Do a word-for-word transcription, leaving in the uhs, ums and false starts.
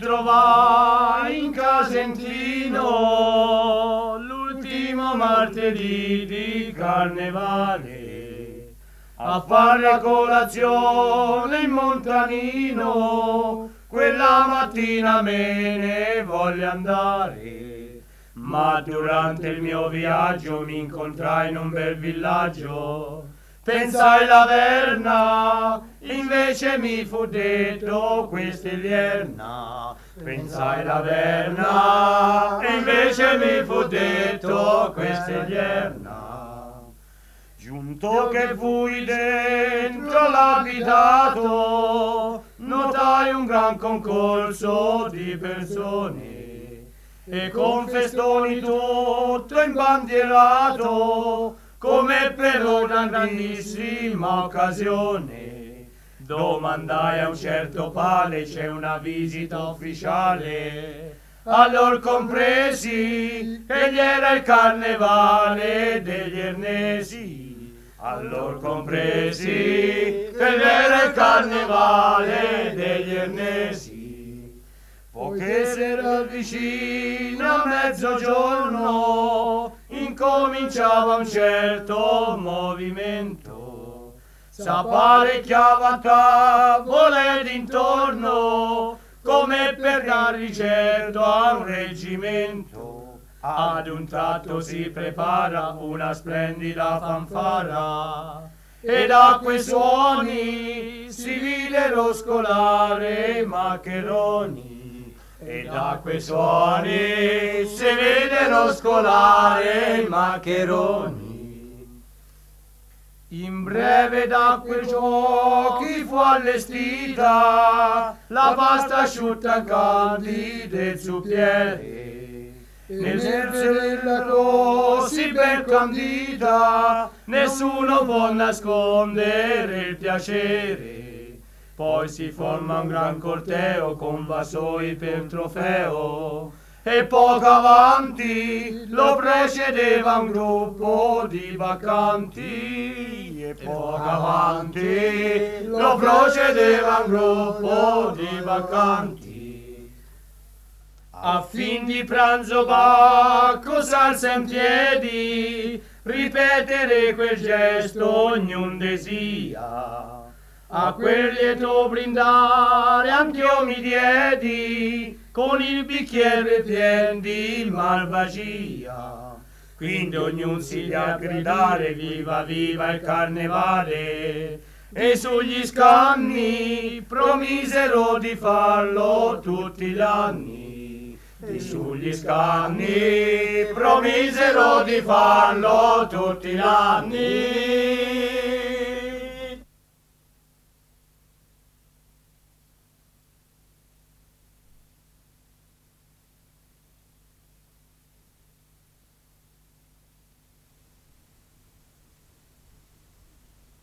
trovai in Casentino l'ultimo martedì di carnevale a fare la colazione in Montanino. Quella mattina me ne voglio andare, ma durante il mio viaggio mi incontrai in un bel villaggio. Pensai la verna, invece mi fu detto questa è l'ierna. Pensai la verna, invece mi fu detto questa è l'ierna. Giunto che fui dentro l'abitato, notai un gran concorso di persone e con festoni tutto imbandierato, come per una grandissima occasione. Domandai a un certo pale, c'è una visita ufficiale. Allor compresi che gli era il carnevale degli Ernesi. Allor compresi che gli era il carnevale degli Ernesi. Poiché s'era vicino a mezzogiorno, incominciava un certo movimento, s'apparecchiava tavole d'intorno, come per dar ricerto a un reggimento. Ad un tratto si prepara una splendida fanfara, e da quei suoni si videro scolare i maccheroni. E da quei suoni si videro scolare i maccheroni. In breve da quei giochi fu allestita la pasta asciutta candide zuppiere. Nel verso della così ben candida nessuno può nascondere il piacere. Poi si forma un gran corteo con vasoi per trofeo, e poco avanti lo precedeva un gruppo di baccanti. E poco avanti lo procedeva un gruppo di baccanti. A fin di pranzo Bacco s'alza in piedi, ripetere quel gesto ognun desia. A quel lieto brindare anch'io mi diedi, con il bicchiere pien di malvagia. Quindi ognun si diede a gridare viva viva il carnevale, e sugli scanni promisero di farlo tutti gli anni. E sugli scanni promisero di farlo tutti gli anni.